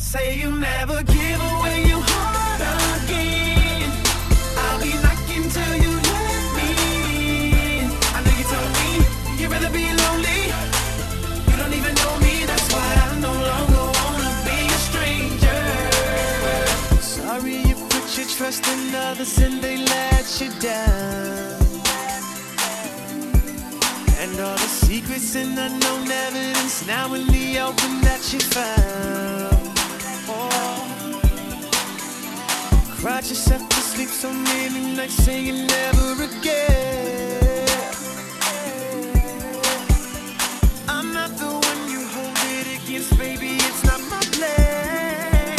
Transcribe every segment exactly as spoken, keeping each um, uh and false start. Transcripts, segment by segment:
say you never give away your heart again. I'll be knocking till you let me in. I know you told me you'd rather be lonely. You don't even know me, that's why I no longer wanna be a stranger. Sorry you put your trust in others and they let you down. And all the secrets and unknown evidence now in the open that you found. Oh. Cried yourself to sleep so many nights saying never again. I'm not the one you hold it against, baby, it's not my plan.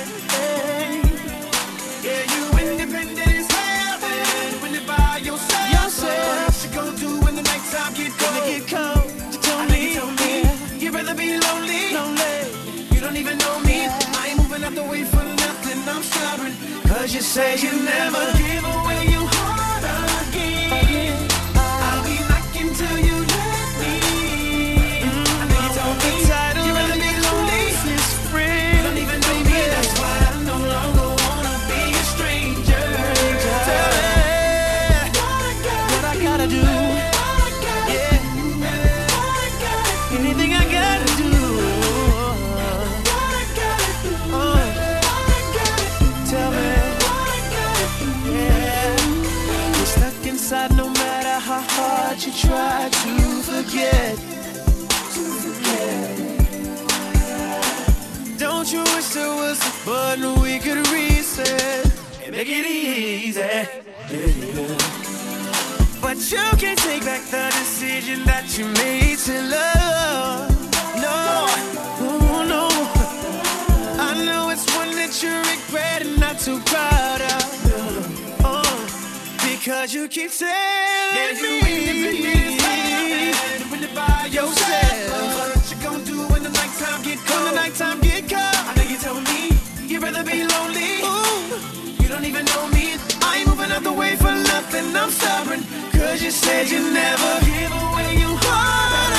Yeah, you independent as hell, when you're by yourself. yourself. What you gonna do when the nighttime get cold? When it get cold, you told me, you told me you'd rather be lonely. lonely. You don't even know me. I ain't moving out the way for nothing. I'm stubborn, cause you say you never give away your heart again. I'll be knocking till you let me in. I know you told me you'd rather be lonely. You don't even know me, that's why I no longer wanna be a stranger. Tell me what I gotta do. Anything I gotta do. Oh, tell me. Yeah. You're stuck inside no matter how hard you try to forget. To forget. Don't you wish there was a button we could reset and make it easy? Yeah. But you can't take back the decision that you made to love. No, oh no. I know it's one that you regret and not too proud of. Oh, because you keep telling yeah, you me when you by yourself. What you gonna do when the nighttime get cold? When the nighttime get cold, I know you told me you'd rather be lonely. Ooh, you don't even know me. I ain't moving out the way for nothing. I'm stubborn, cause you said you never give away your heart